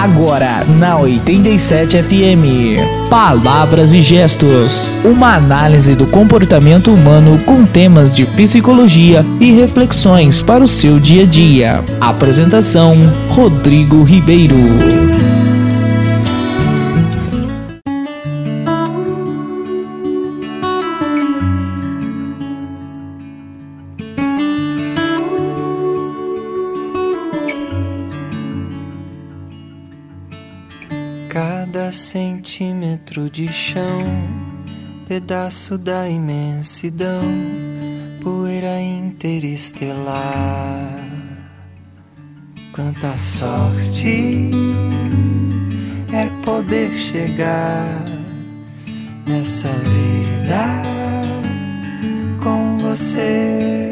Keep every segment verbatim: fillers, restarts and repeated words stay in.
Agora na oitenta e sete F M, Palavras e Gestos, uma análise do comportamento humano com temas de psicologia e reflexões para o seu dia a dia. Apresentação: Rodrigo Ribeiro. Cada centímetro de chão, pedaço da imensidão, poeira interestelar. Quanta sorte é poder chegar nessa vida com você.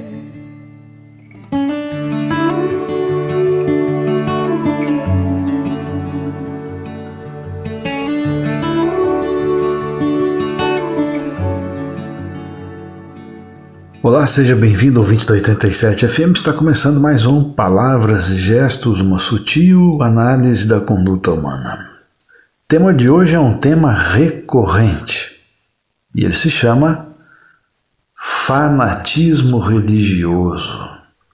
Olá, seja bem-vindo, ouvinte da oitenta e sete F M. Está começando mais um Palavras e Gestos, uma sutil análise da conduta humana. O tema de hoje é um tema recorrente e ele se chama fanatismo religioso.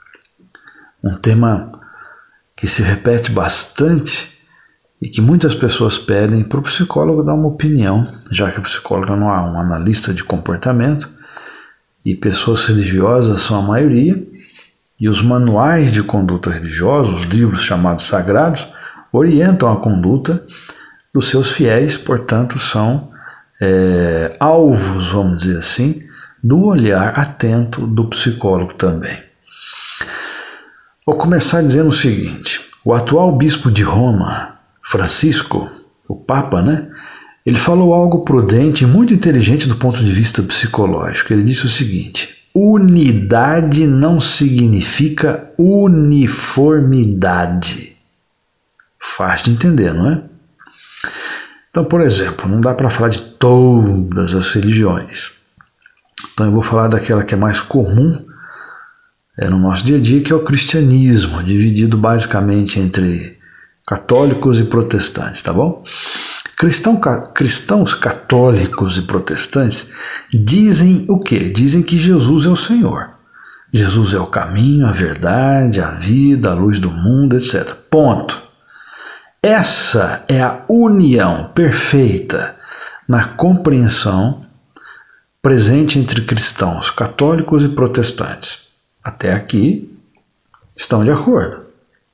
Um tema que se repete bastante e que muitas pessoas pedem para o psicólogo dar uma opinião, já que o psicólogo não é um analista de comportamento. E pessoas religiosas são a maioria, e os manuais de conduta religiosa, os livros chamados sagrados, orientam a conduta dos seus fiéis, portanto são é, alvos, vamos dizer assim, do olhar atento do psicólogo também. Vou começar dizendo o seguinte: o atual bispo de Roma, Francisco, o Papa, né? Ele falou algo prudente e muito inteligente do ponto de vista psicológico. Ele disse o seguinte: unidade não significa uniformidade. Fácil de entender, não é? Então, por exemplo, não dá para falar de todas as religiões. Então eu vou falar daquela que é mais comum é, no nosso dia a dia, que é o cristianismo, dividido basicamente entre católicos e protestantes, tá bom? Cristão, cristãos católicos e protestantes dizem o quê? Dizem que Jesus é o Senhor. Jesus é o caminho, a verdade, a vida, a luz do mundo, etcétera. Ponto. Essa é a união perfeita na compreensão presente entre cristãos católicos e protestantes. Até aqui estão de acordo.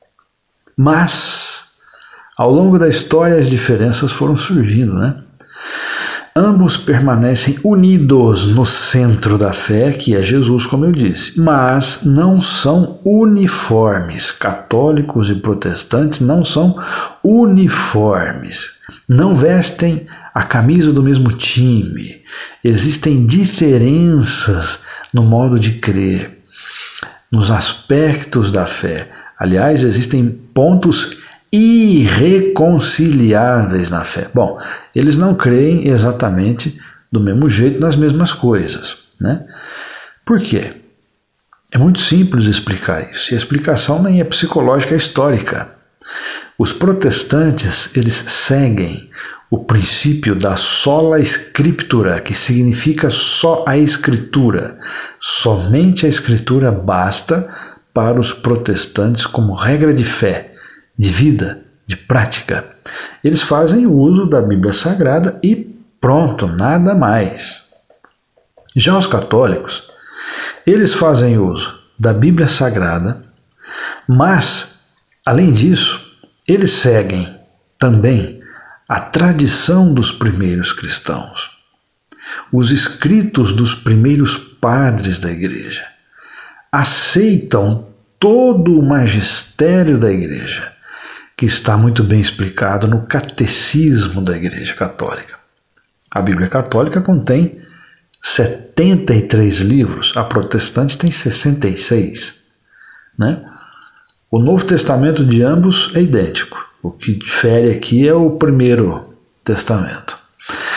Mas ao longo da história, as diferenças foram surgindo, né? Ambos permanecem unidos no centro da fé, que é Jesus, como eu disse, mas não são uniformes. Católicos e protestantes não são uniformes. Não vestem a camisa do mesmo time. Existem diferenças no modo de crer, nos aspectos da fé. Aliás, existem pontos irreconciliáveis na fé. Bom, eles não creem exatamente do mesmo jeito nas mesmas coisas, né? Por quê? É muito simples explicar isso. E a explicação nem é psicológica, é histórica. Os protestantes, eles seguem o princípio da sola scriptura, que significa só a escritura. Somente a escritura basta para os protestantes como regra de fé, de vida, de prática. Eles fazem o uso da Bíblia Sagrada e pronto, nada mais. Já os católicos, eles fazem uso da Bíblia Sagrada, mas, além disso, eles seguem também a tradição dos primeiros cristãos, os escritos dos primeiros padres da igreja, aceitam todo o magistério da igreja, que está muito bem explicado no Catecismo da Igreja Católica. A Bíblia Católica contém setenta e três livros, a protestante tem sessenta e seis. Né? O Novo Testamento de ambos é idêntico. O que difere aqui é o primeiro testamento.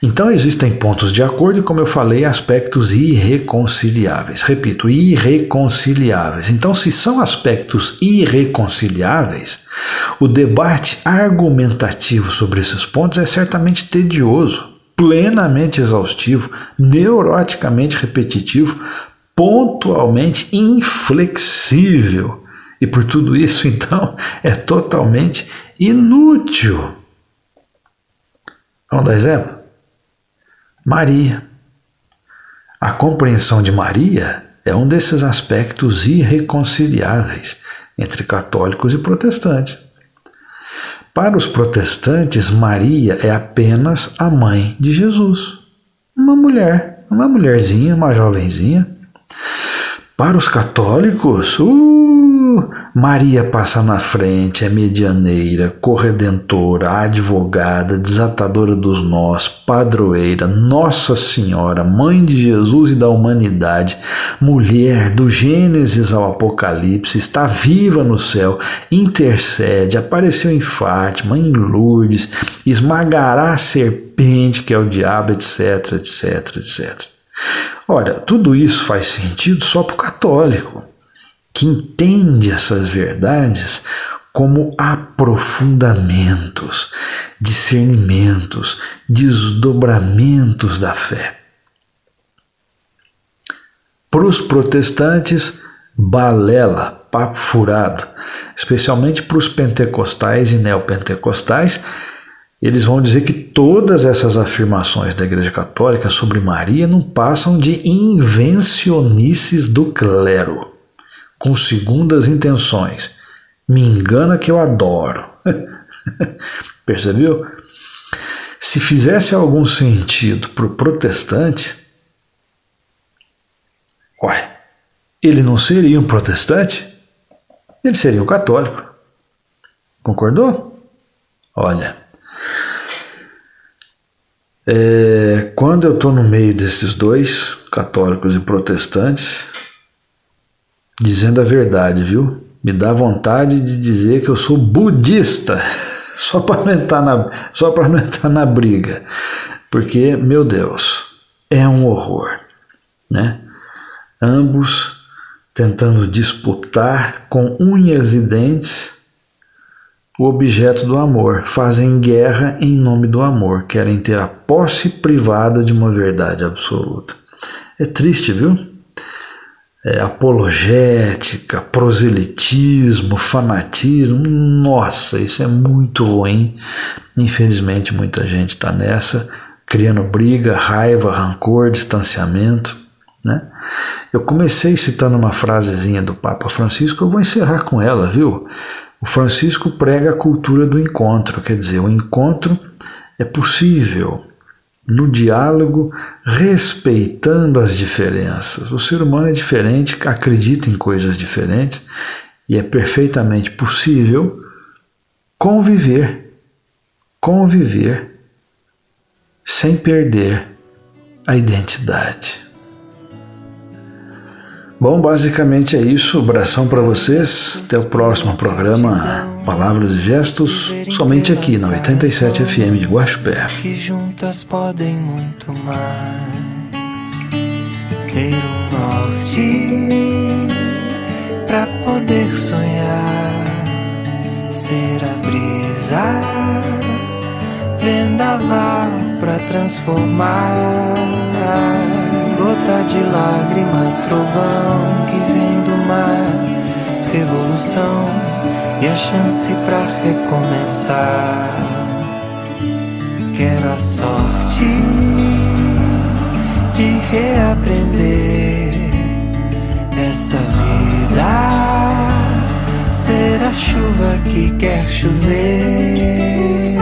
Então existem pontos de acordo e, como eu falei, aspectos irreconciliáveis. Repito, irreconciliáveis. Então, se são aspectos irreconciliáveis, o debate argumentativo sobre esses pontos é certamente tedioso, plenamente exaustivo, neuroticamente repetitivo, pontualmente inflexível. E por tudo isso, então, é totalmente inútil. Vamos dar exemplo? Maria. A compreensão de Maria é um desses aspectos irreconciliáveis entre católicos e protestantes. Para os protestantes, Maria é apenas a mãe de Jesus. Uma mulher, uma mulherzinha, uma jovenzinha. Para os católicos, uh, Maria passa na frente, é medianeira, corredentora, advogada, desatadora dos nós, padroeira, Nossa Senhora, mãe de Jesus e da humanidade, mulher do Gênesis ao Apocalipse, está viva no céu, intercede, apareceu em Fátima, em Lourdes, esmagará a serpente que é o diabo, etc, etc, etcétera. Olha, tudo isso faz sentido só para o católico, que entende essas verdades como aprofundamentos, discernimentos, desdobramentos da fé. Para os protestantes, balela, papo furado, especialmente para os pentecostais e neopentecostais. Eles vão dizer que todas essas afirmações da Igreja Católica sobre Maria não passam de invencionices do clero, com segundas intenções. Me engana que eu adoro. Percebeu? Se fizesse algum sentido para o protestante, ué, ele não seria um protestante? Ele seria um católico. Concordou? Olha... É, quando eu estou no meio desses dois, católicos e protestantes, dizendo a verdade, viu? Me dá vontade de dizer que eu sou budista, só para não entrar na, só para não entrar na briga, porque, meu Deus, é um horror, né? Ambos tentando disputar com unhas e dentes o objeto do amor, fazem guerra em nome do amor, querem ter a posse privada de uma verdade absoluta. É triste, viu? É, apologética, proselitismo, fanatismo, nossa, isso é muito ruim. Infelizmente muita gente está nessa, criando briga, raiva, rancor, distanciamento, né? Eu comecei citando uma frasezinha do Papa Francisco, eu vou encerrar com ela, viu? O Francisco prega a cultura do encontro, quer dizer, o encontro é possível no diálogo, respeitando as diferenças. O ser humano é diferente, acredita em coisas diferentes e é perfeitamente possível conviver, conviver sem perder a identidade. Bom, basicamente é isso. Abração para vocês. Até o próximo programa Palavras e Gestos, somente aqui na oitenta e sete F M de Guaxupé. Que juntas podem muito mais. Ter um norte pra poder sonhar. Ser a brisa, vendaval pra transformar. Gota de lágrima e trovão que vem do mar, revolução e a chance pra recomeçar. Quero a sorte de reaprender essa vida, ser a chuva que quer chover.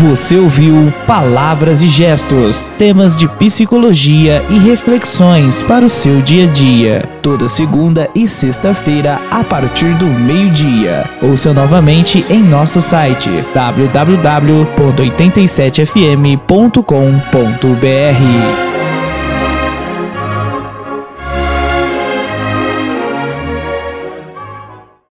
Você ouviu Palavras e Gestos, temas de psicologia e reflexões para o seu dia a dia. Toda segunda e sexta-feira a partir do meio-dia. Ouça novamente em nosso site w w w ponto oitenta e sete f m ponto com ponto b r.